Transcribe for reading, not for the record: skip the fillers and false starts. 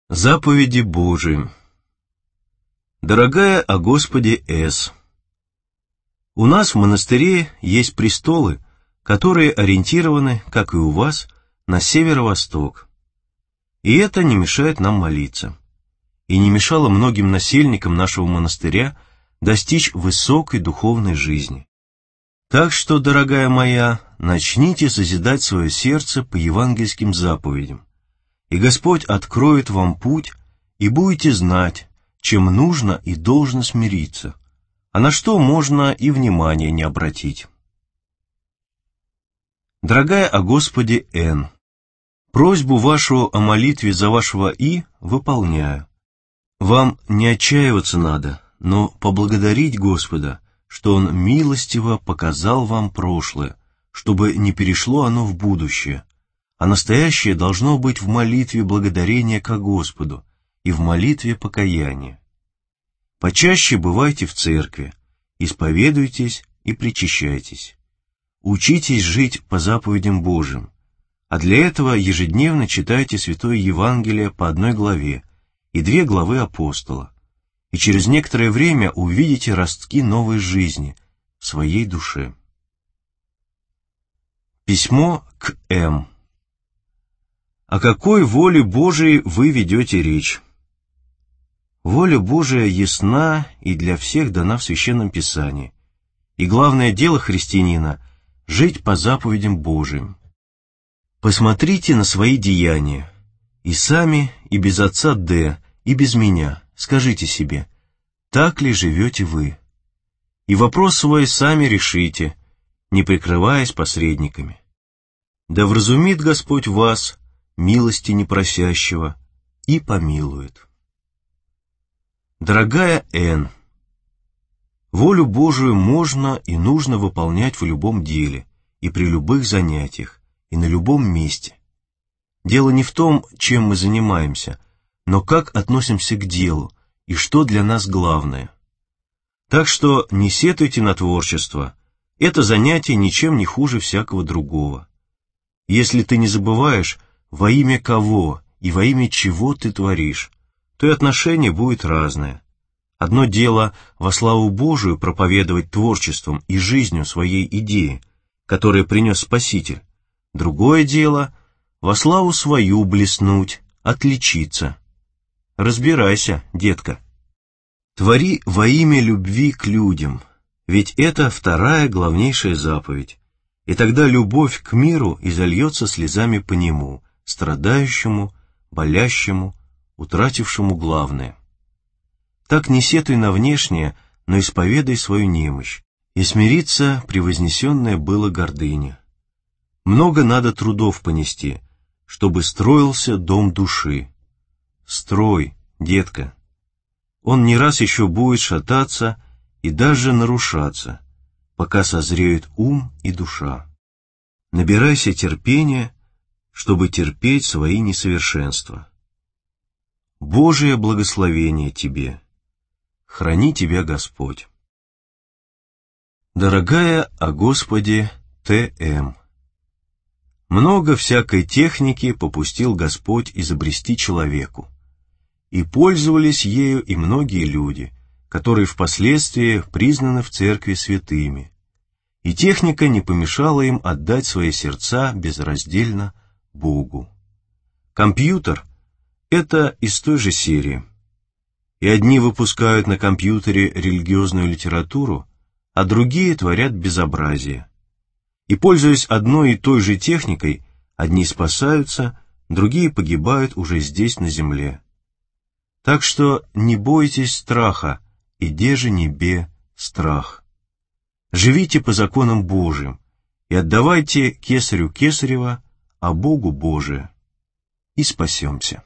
Заповеди Божии. Дорогая о Господе С. У нас в монастыре есть престолы, которые ориентированы, как и у вас, на северо-восток. И это не мешает нам молиться. И не мешало многим насельникам нашего монастыря достичь высокой духовной жизни. Так что, дорогая моя, начните созидать свое сердце по евангельским заповедям, и Господь откроет вам путь, и будете знать, чем нужно и должно смириться, а на что можно и внимания не обратить. Дорогая о Господе Н. Просьбу вашу о молитве за вашего И выполняю. Вам не отчаиваться надо, но поблагодарить Господа, что Он милостиво показал вам прошлое, чтобы не перешло оно в будущее, а настоящее должно быть в молитве благодарения ко Господу и в молитве покаяния. Почаще бывайте в церкви, исповедуйтесь и причащайтесь. Учитесь жить по заповедям Божьим, а для этого ежедневно читайте Святое Евангелие по 1 главе и 2 главы апостола, и через некоторое время увидите ростки новой жизни в своей душе. Письмо к М. О какой воле Божией вы ведете речь? Воля Божия ясна и для всех дана в Священном Писании, и главное дело христианина — жить по заповедям Божиим. Посмотрите на свои деяния, и сами, и без отца Д, и без меня, скажите себе, так ли живете вы? И вопрос свой сами решите, не прикрываясь посредниками. Да вразумит Господь вас, милости непросящего, и помилует. Дорогая Н., волю Божию можно и нужно выполнять в любом деле, и при любых занятиях, и на любом месте. Дело не в том, чем мы занимаемся, но как относимся к делу, и что для нас главное. Так что не сетуйте на творчество, это занятие ничем не хуже всякого другого. Если ты не забываешь, во имя кого и во имя чего ты творишь, то и отношение будет разное. Одно дело во славу Божию проповедовать творчеством и жизнью своей идеи, которую принес Спаситель. Другое дело во славу свою блеснуть, отличиться. Разбирайся, детка. Твори во имя любви к людям, ведь это вторая главнейшая заповедь, и тогда любовь к миру изольется слезами по нему, страдающему, болящему, утратившему главное. Так не сетуй на внешнее, но исповедай свою немощь, и смириться превознесенное было гордыня. Много надо трудов понести, чтобы строился дом души. Строй, детка. Он не раз еще будет шататься и даже нарушаться, пока созреют ум и душа. Набирайся терпения, чтобы терпеть свои несовершенства. Божие благословение тебе. Храни тебя Господь. Дорогая о Господе Т.М. Много всякой техники попустил Господь изобрести человеку, и пользовались ею и многие люди, которые впоследствии признаны в церкви святыми, и техника не помешала им отдать свои сердца безраздельно Богу. Компьютер — это из той же серии. И одни выпускают на компьютере религиозную литературу, а другие творят безобразие. И, пользуясь одной и той же техникой, одни спасаются, другие погибают уже здесь, на земле. Так что не бойтесь страха, иде же небе страх. Живите по законам Божьим и отдавайте кесарю кесарева, а Богу Божие, и спасемся.